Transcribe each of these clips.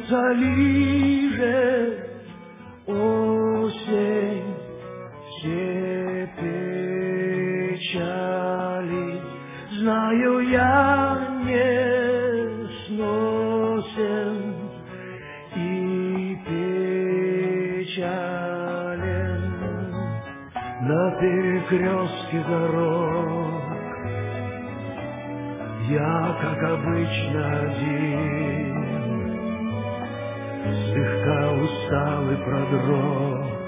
Утоли же, осень, все печали, знаю я не сносен и печален на перекрестке дорог. Я, как обычно, один, слегка устал и продрог,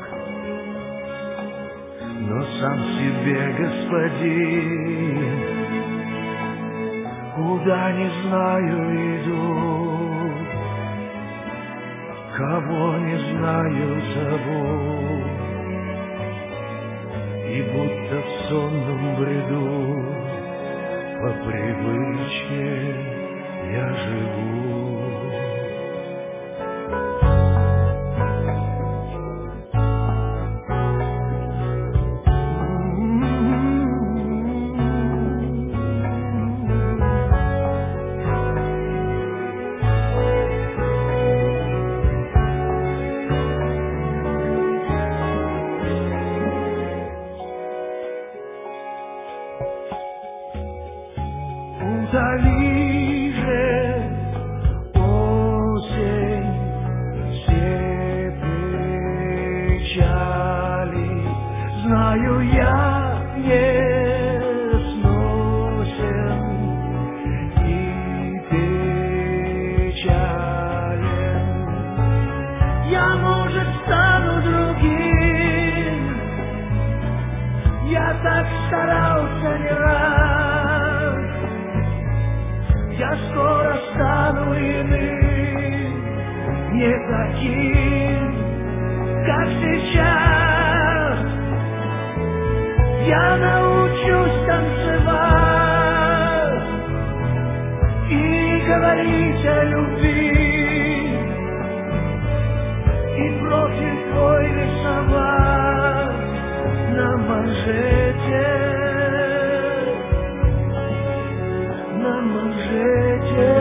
но сам себе господин, куда не знаю иду, кого не знаю зову, и будто в сонном бреду по привычке я живу. Утоли же, осень, все печали, знаю я не сносен и печален. Я, может, стану другим, я так старался не раз. Я скоро стану иным, не таким, как сейчас. Я научусь танцевать и говорить о любви, и профиль твой рисовать на манжете. На манжете.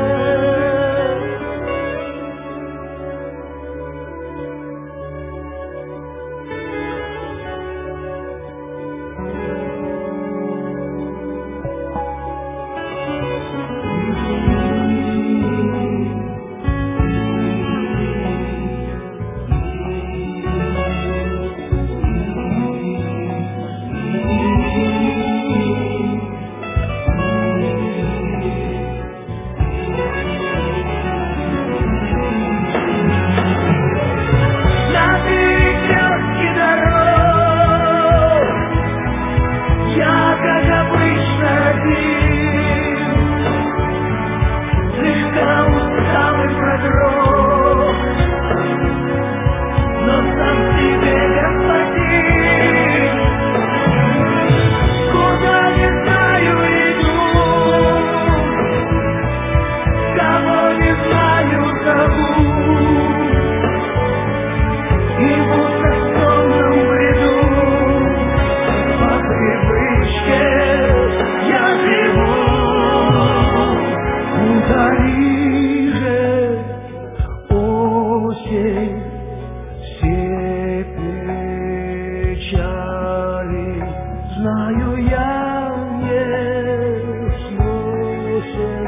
Все печали, знаю я не сносен.